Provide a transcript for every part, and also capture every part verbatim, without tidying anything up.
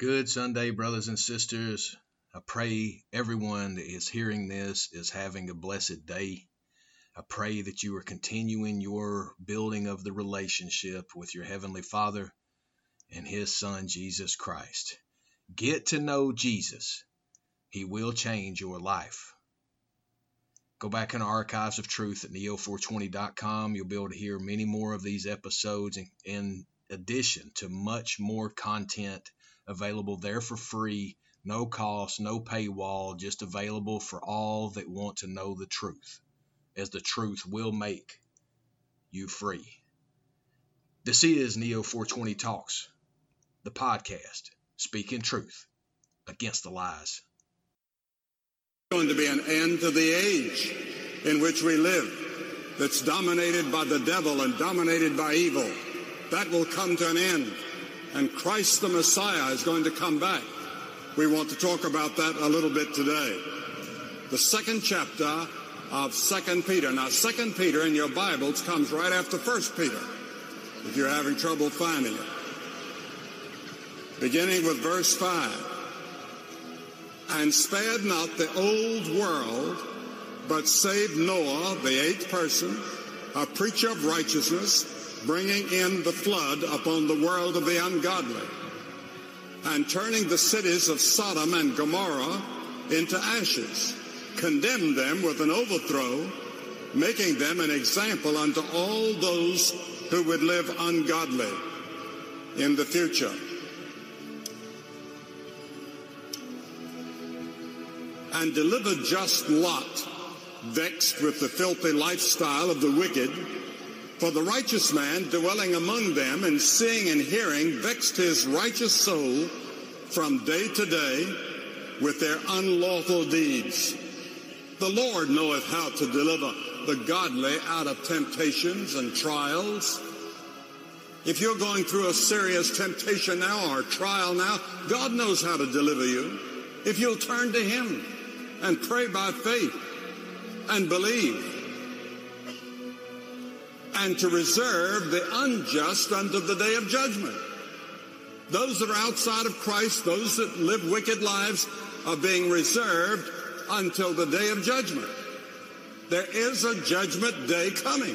Good Sunday, brothers and sisters. I pray everyone that is hearing this is having a blessed day. I pray that you are continuing your building of the relationship with your Heavenly Father and His Son, Jesus Christ. Get to know Jesus. He will change your life. Go back in the archives of truth at neo four twenty dot com. You'll be able to hear many more of these episodes in, in addition to much more content available there for free, no cost, no paywall, just available for all that want to know the truth, as the truth will make you free. This is Neo four twenty Talks, the podcast, speaking truth against the lies. Going to be an end to the age in which we live, that's dominated by the devil and dominated by evil. That will come to an end, and Christ the Messiah is going to come back. We want to talk about that a little bit today. The second chapter of Second Peter. Now, Second Peter in your Bibles comes right after First Peter, if you're having trouble finding it. Beginning with verse five. And spared not the old world, but saved Noah, the eighth person, a preacher of righteousness, bringing in the flood upon the world of the ungodly, and turning the cities of Sodom and Gomorrah into ashes, condemned them with an overthrow, making them an example unto all those who would live ungodly in the future. And delivered just Lot, vexed with the filthy lifestyle of the wicked. For the righteous man dwelling among them and seeing and hearing vexed his righteous soul from day to day with their unlawful deeds. The Lord knoweth how to deliver the godly out of temptations and trials. If you're going through a serious temptation now or a trial now, God knows how to deliver you. If you'll turn to Him and pray by faith and believe, and to reserve the unjust unto the day of judgment. Those that are outside of Christ, those that live wicked lives, are being reserved until the day of judgment. There is a judgment day coming.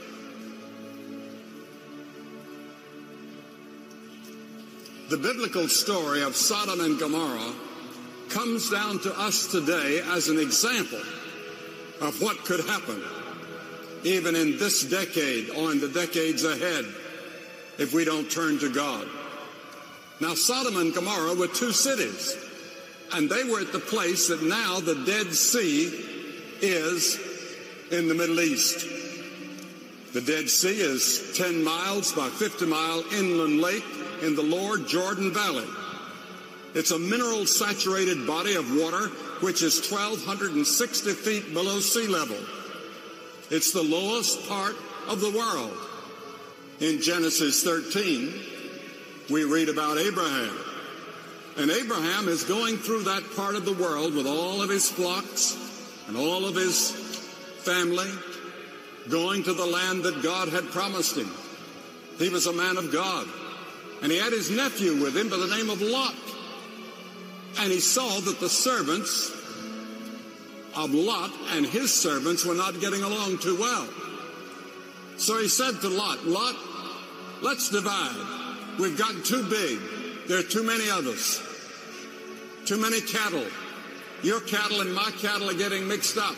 The biblical story of Sodom and Gomorrah comes down to us today as an example of what could happen even in this decade or in the decades ahead if we don't turn to God. Now, Sodom and Gomorrah were two cities, and they were at the place that now the Dead Sea is in the Middle East. The Dead Sea is ten miles by fifty mile inland lake in the Lower Jordan Valley. It's a mineral-saturated body of water which is twelve sixty feet below sea level. It's the lowest part of the world. In Genesis thirteen, we read about Abraham. And Abraham is going through that part of the world with all of his flocks and all of his family, going to the land that God had promised him. He was a man of God. And he had his nephew with him by the name of Lot. And he saw that the servants of Lot and his servants were not getting along too well. So he said to Lot, Lot, let's divide. We've gotten too big. There are too many of us. Too many cattle. Your cattle and my cattle are getting mixed up.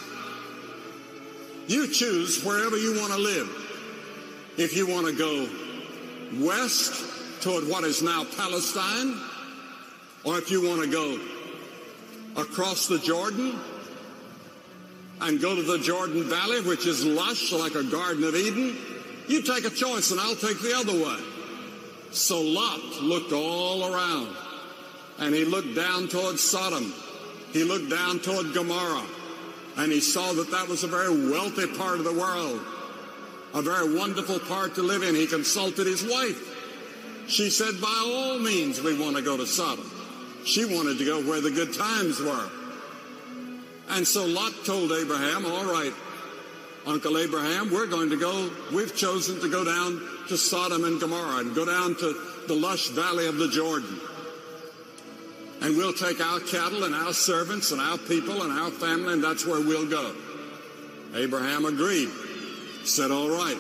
You choose wherever you want to live. If you want to go west toward what is now Palestine, or if you want to go across the Jordan and go to the Jordan Valley, which is lush like a Garden of Eden, you take a choice and I'll take the other way. So Lot looked all around, and he looked down toward Sodom. He looked down toward Gomorrah, and he saw that that was a very wealthy part of the world, a very wonderful part to live in. He consulted his wife. She said, by all means, we want to go to Sodom. She wanted to go where the good times were. And so Lot told Abraham, all right, Uncle Abraham, we're going to go, we've chosen to go down to Sodom and Gomorrah and go down to the lush valley of the Jordan. and we'll take our cattle and our servants and our people and our family, and that's where we'll go. Abraham agreed, said, all right.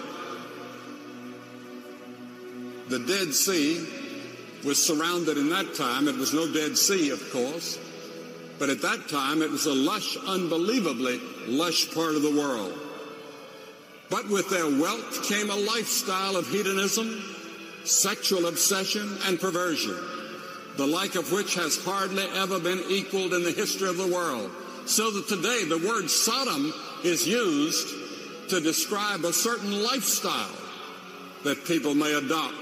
The Dead Sea was surrounded in that time. It was no Dead Sea, of course, but at that time it was a lush, unbelievably lush part of the world. But with their wealth came a lifestyle of hedonism, sexual obsession, and perversion, the like of which has hardly ever been equaled in the history of the world. So that today the word Sodom is used to describe a certain lifestyle that people may adopt.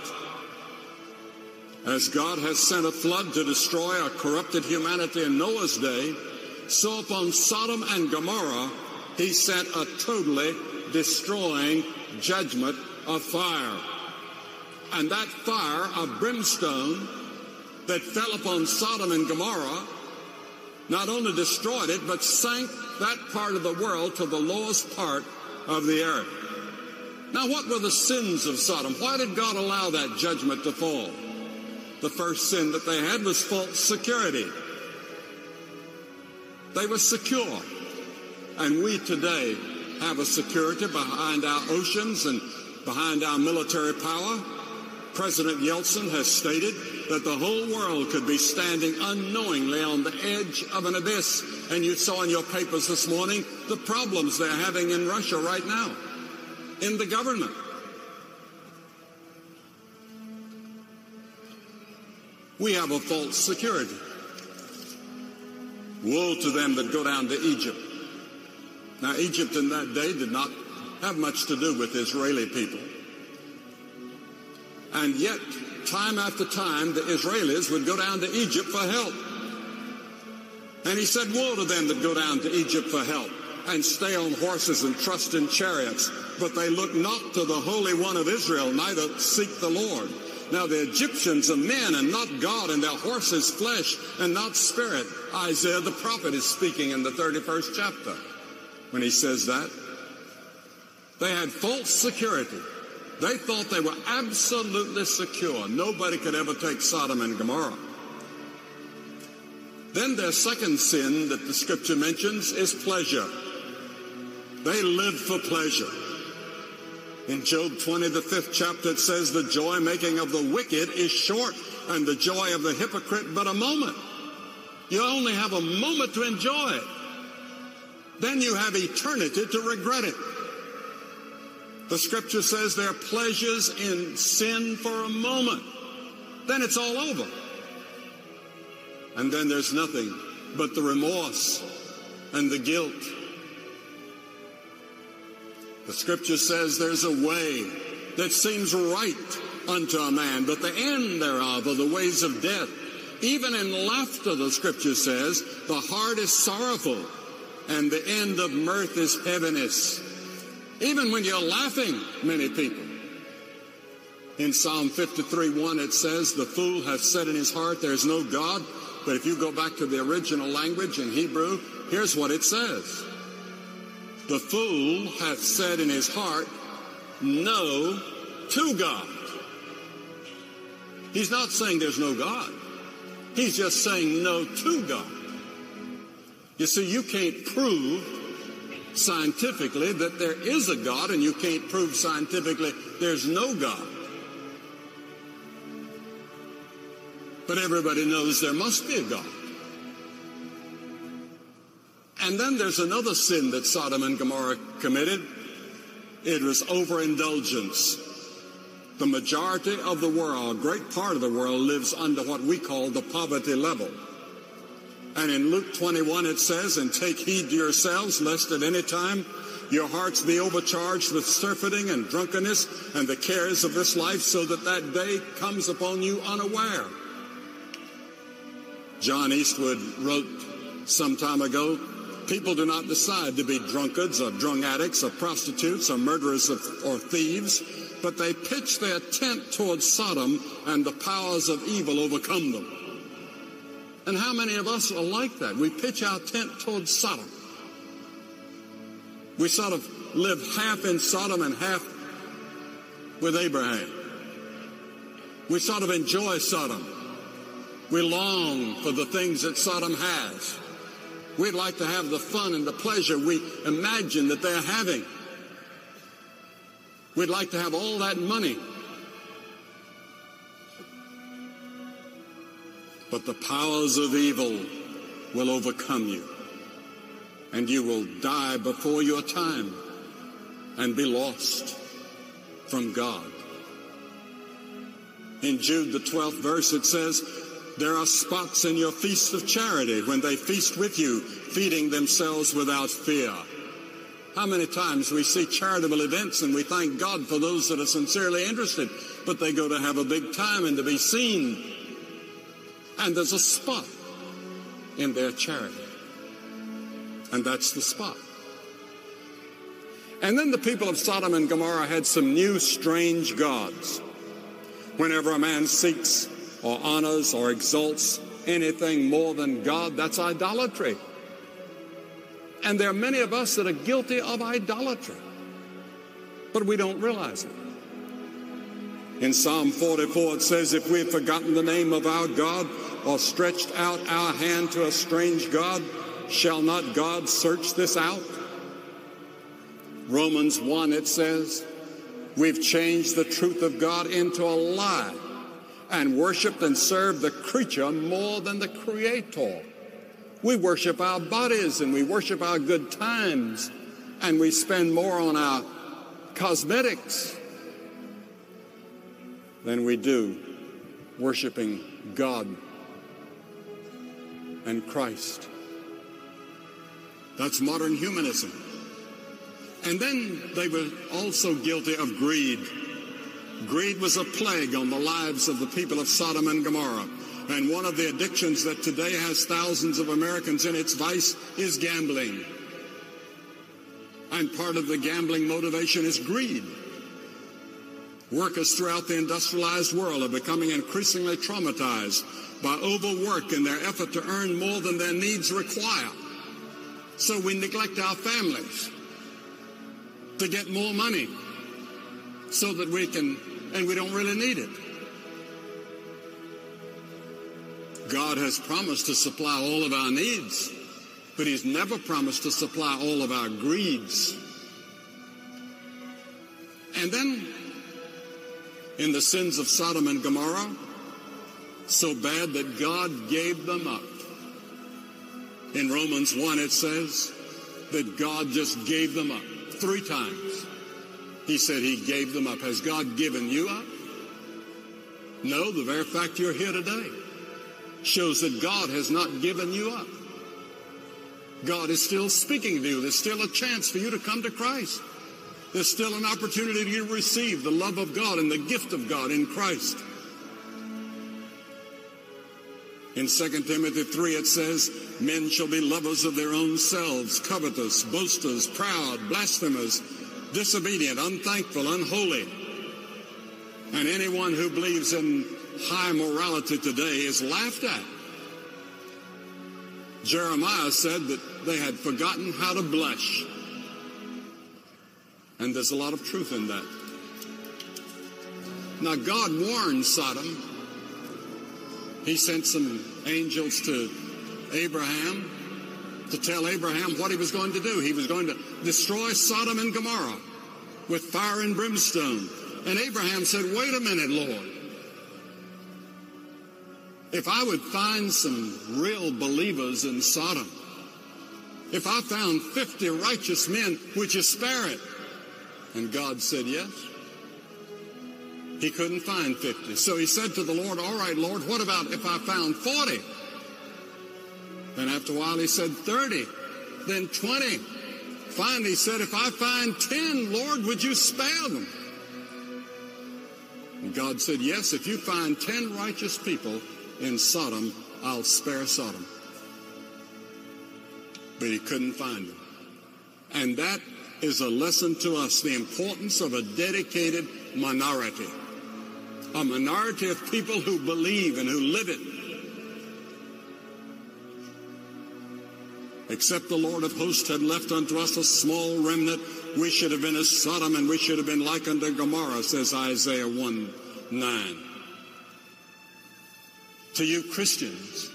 As God has sent a flood to destroy a corrupted humanity in Noah's day, so upon Sodom and Gomorrah he sent a totally destroying judgment of fire. And that fire of brimstone that fell upon Sodom and Gomorrah not only destroyed it, but sank that part of the world to the lowest part of the earth. Now, what were the sins of Sodom? Why did God allow that judgment to fall? The first sin that they had was false security. They were secure. And we today have a security behind our oceans and behind our military power. President Yeltsin has stated that the whole world could be standing unknowingly on the edge of an abyss. And you saw in your papers this morning the problems they're having in Russia right now, in the government. We have a false security. Woe to them that go down to Egypt. Now, Egypt in that day did not have much to do with Israeli people. And yet, time after time, the Israelis would go down to Egypt for help. And he said, woe to them that go down to Egypt for help and stay on horses and trust in chariots, but they look not to the Holy One of Israel, neither seek the Lord. Now the Egyptians are men and not God, and their horses flesh and not spirit. Isaiah the prophet is speaking in the thirty-first chapter when he says that. They had false security. They thought they were absolutely secure. Nobody could ever take Sodom and Gomorrah. Then their second sin that the scripture mentions is pleasure. They lived for pleasure. In Job twenty, the fifth chapter, it says, the joy-making of the wicked is short, and the joy of the hypocrite but a moment. You only have a moment to enjoy it. Then you have eternity to regret it. The scripture says there are pleasures in sin for a moment. Then it's all over. And then there's nothing but the remorse and the guilt. The scripture says there's a way that seems right unto a man, but the end thereof are the ways of death. Even in laughter, the scripture says, the heart is sorrowful, and the end of mirth is heaviness. Even when you're laughing, many people. In Psalm fifty-three one, it says, the fool hath said in his heart, there is no God. But if you go back to the original language in Hebrew, here's what it says. The fool hath said in his heart, no to God. He's not saying there's no God. He's just saying no to God. You see, you can't prove scientifically that there is a God, and you can't prove scientifically there's no God. But everybody knows there must be a God. And then there's another sin that Sodom and Gomorrah committed. It was overindulgence. The majority of the world, a great part of the world, lives under what we call the poverty level. And in Luke twenty-one it says, and take heed to yourselves, lest at any time your hearts be overcharged with surfeiting and drunkenness and the cares of this life, so that that day comes upon you unaware. John Eastwood wrote some time ago, people do not decide to be drunkards or drug addicts or prostitutes or murderers or thieves, but they pitch their tent towards Sodom, and the powers of evil overcome them. And how many of us are like that? We pitch our tent towards Sodom. We sort of live half in Sodom and half with Abraham. We sort of enjoy Sodom We long for the things that Sodom has. We'd like to have the fun and the pleasure we imagine that they're having. We'd like to have all that money. But the powers of evil will overcome you, and you will die before your time and be lost from God. In Jude, the twelfth verse, it says, there are spots in your feast of charity when they feast with you, feeding themselves without fear. How many times we see charitable events and we thank God for those that are sincerely interested, but they go to have a big time and to be seen. And there's a spot in their charity. And that's the spot. And then the people of Sodom and Gomorrah had some new strange gods. Whenever a man seeks or honors or exalts anything more than God, that's idolatry. And there are many of us that are guilty of idolatry, but we don't realize it. In Psalm forty-four, it says, if we've forgotten the name of our God or stretched out our hand to a strange God, shall not God search this out? Romans one, it says, we've changed the truth of God into a lie and worshiped and served the creature more than the Creator. We worship our bodies and we worship our good times, and we spend more on our cosmetics than we do worshiping God and Christ. That's modern humanism. And then they were also guilty of greed. Greed was a plague on the lives of the people of Sodom and Gomorrah. And one of the addictions that today has thousands of Americans in its vice is gambling. And part of the gambling motivation is greed. Workers throughout the industrialized world are becoming increasingly traumatized by overwork in their effort to earn more than their needs require. So we neglect our families to get more money so that we can, and we don't really need it. God has promised to supply all of our needs, but He's never promised to supply all of our greeds. And then, in the sins of Sodom and Gomorrah, so bad that God gave them up. In Romans one, it says that God just gave them up. Three times He said He gave them up. Has God given you up? No, the very fact you're here today shows that God has not given you up. God is still speaking to you. There's still a chance for you to come to Christ. There's still an opportunity to receive the love of God and the gift of God in Christ. In Second Timothy three, it says, men shall be lovers of their own selves, covetous, boasters, proud, blasphemers, disobedient, unthankful, unholy. And anyone who believes in high morality today is laughed at. Jeremiah said that they had forgotten how to blush. And there's a lot of truth in that. Now, God warned Sodom. He sent some angels to Abraham to tell Abraham what he was going to do. He was going to destroy Sodom and Gomorrah with fire and brimstone. And Abraham said, wait a minute, Lord. If I would find some real believers in Sodom, if I found fifty righteous men, would you spare it? And God said yes. He couldn't find fifty. So he said to the Lord, all right, Lord, what about if I found forty? Then after a while he said thirty, then twenty. Finally he said, if I find ten, Lord, would you spare them? And God said, yes, if you find ten righteous people in Sodom, I'll spare Sodom. But he couldn't find them. And that is a lesson to us, the importance of a dedicated minority. A minority of people who believe and who live it. Except the Lord of hosts had left unto us a small remnant, we should have been as Sodom and we should have been like unto Gomorrah, says Isaiah one nine. To you Christians,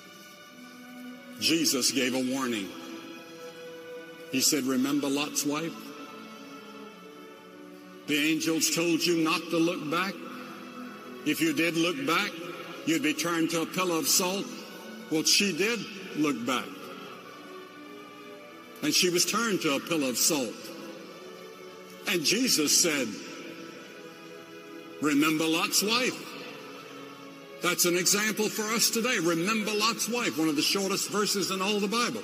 Jesus gave a warning. He said, remember Lot's wife? The angels told you not to look back. If you did look back, you'd be turned to a pillar of salt. Well, she did look back. And she was turned to a pillar of salt. And Jesus said, remember Lot's wife. That's an example for us today. Remember Lot's wife, one of the shortest verses in all the Bible.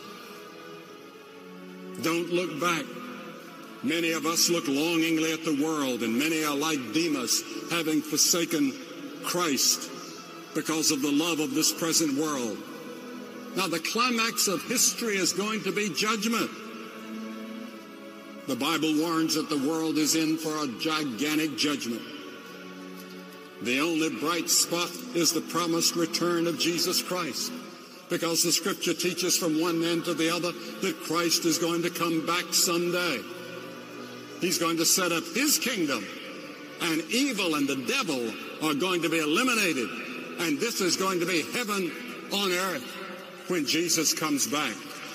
Don't look back. Many of us look longingly at the world, and many are like Demas, having forsaken Christ because of the love of this present world. Now, the climax of history is going to be judgment. The Bible warns that the world is in for a gigantic judgment. The only bright spot is the promised return of Jesus Christ, because the Scripture teaches from one end to the other that Christ is going to come back someday. He's going to set up his kingdom, and evil and the devil are going to be eliminated, and this is going to be heaven on earth when Jesus comes back.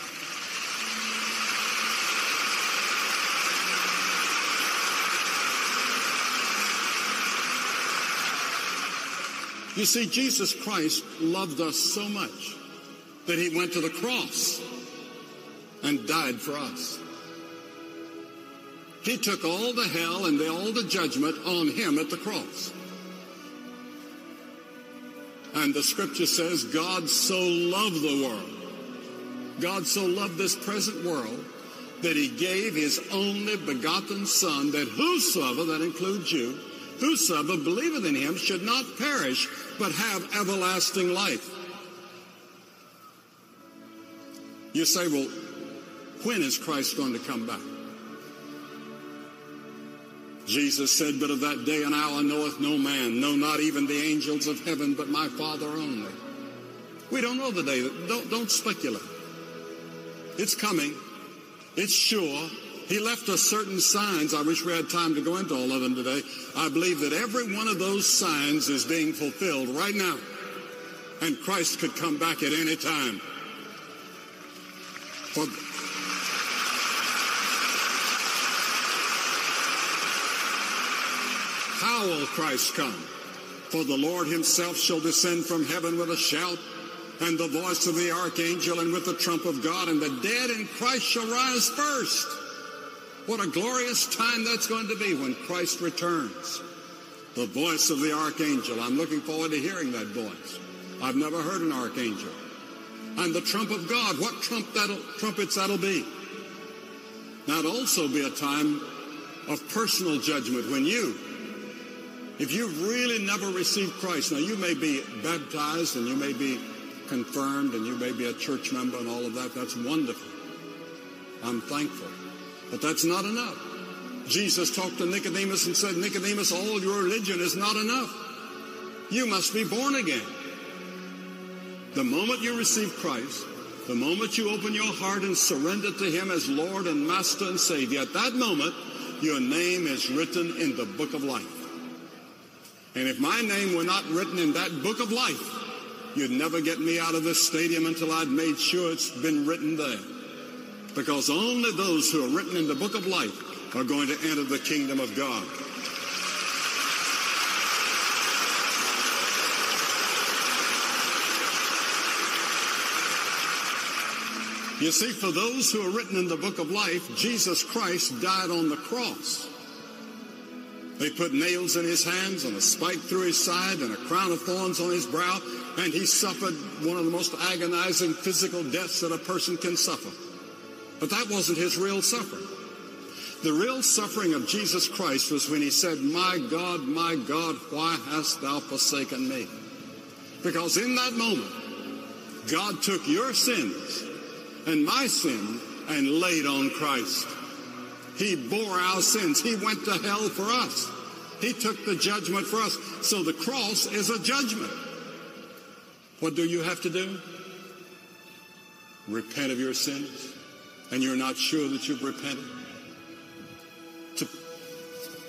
You see, Jesus Christ loved us so much that he went to the cross and died for us. He took all the hell and the, all the judgment on him at the cross. And the Scripture says God so loved the world, God so loved this present world, that he gave his only begotten Son, that whosoever, that includes you, whosoever believeth in him should not perish, but have everlasting life. You say, well, when is Christ going to come back? Jesus said, but of that day and hour knoweth no man, no, not even the angels of heaven, but my Father only. We don't know the day. Don't, don't speculate. It's coming. It's sure. He left us certain signs. I wish we had time to go into all of them today. I believe that every one of those signs is being fulfilled right now. And Christ could come back at any time. For how will Christ come? For the Lord himself shall descend from heaven with a shout, and the voice of the archangel, and with the trump of God, and the dead in Christ shall rise first. What a glorious time that's going to be when Christ returns. The voice of the archangel. I'm looking forward to hearing that voice. I've never heard an archangel. And the trump of God. What trump that'll, trumpets that'll be? Now, it'll also be a time of personal judgment when you, if you've really never received Christ, now you may be baptized and you may be confirmed and you may be a church member and all of that. That's wonderful. I'm thankful. But that's not enough. Jesus talked to Nicodemus and said, Nicodemus, all your religion is not enough. You must be born again. The moment you receive Christ, the moment you open your heart and surrender to him as Lord and Master and Savior, at that moment, your name is written in the book of life. And if my name were not written in that book of life, you'd never get me out of this stadium until I'd made sure it's been written there. Because only those who are written in the book of life are going to enter the kingdom of God. You see, for those who are written in the book of life, Jesus Christ died on the cross. They put nails in his hands and a spike through his side and a crown of thorns on his brow, and he suffered one of the most agonizing physical deaths that a person can suffer. But that wasn't his real suffering. The real suffering of Jesus Christ was when he said, my God, my God, why hast thou forsaken me? Because in that moment, God took your sins and my sin and laid on Christ. He bore our sins. He went to hell for us. He took the judgment for us. So the cross is a judgment. What do you have to do? Repent of your sins. And you're not sure that you've repented, to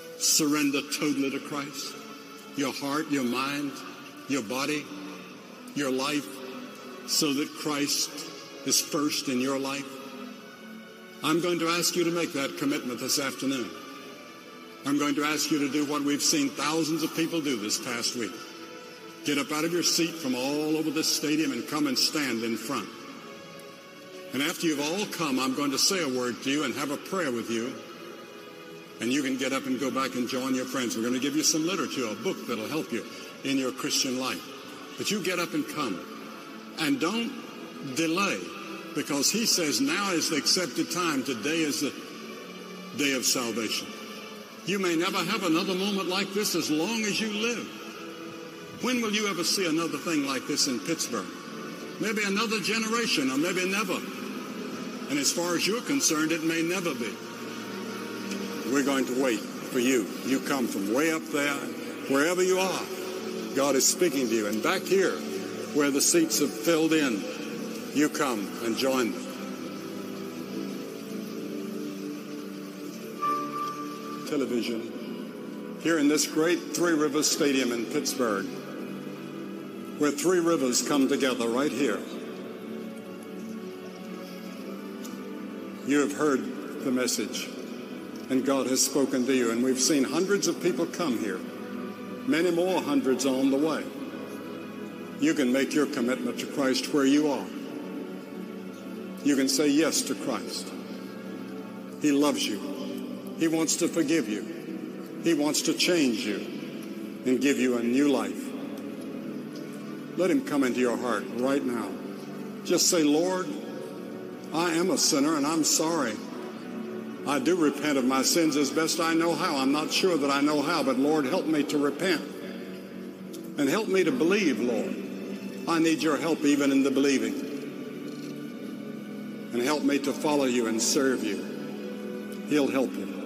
surrender totally to Christ, your heart, your mind, your body, your life so that Christ is first in your life? I'm going to ask you to make that commitment this afternoon. I'm going to ask you to do what we've seen thousands of people do this past week. Get up out of your seat from all over this stadium and come and stand in front. And after you've all come, I'm going to say a word to you and have a prayer with you. And you can get up and go back and join your friends. We're going to give you some literature, a book that'll help you in your Christian life. But you get up and come. And don't delay, because he says now is the accepted time. Today is the day of salvation. You may never have another moment like this as long as you live. When will you ever see another thing like this in Pittsburgh? Maybe another generation, or maybe never. And as far as you're concerned, it may never be. We're going to wait for you. You come from way up there, wherever you are. God is speaking to you. And back here, where the seats have filled in, you come and join them. Television, here in this great Three Rivers Stadium in Pittsburgh, where three rivers come together right here. You have heard the message, and God has spoken to you, and we've seen hundreds of people come here, many more hundreds on the way. You can make your commitment to Christ where you are. You can say yes to Christ. He loves you. He wants to forgive you. He wants to change you and give you a new life. Let him come into your heart right now. Just say, Lord, I am a sinner and I'm sorry. I do repent of my sins as best I know how. I'm not sure that I know how, but Lord, help me to repent. And help me to believe, Lord. I need your help even in the believing. And help me to follow you and serve you. He'll help you.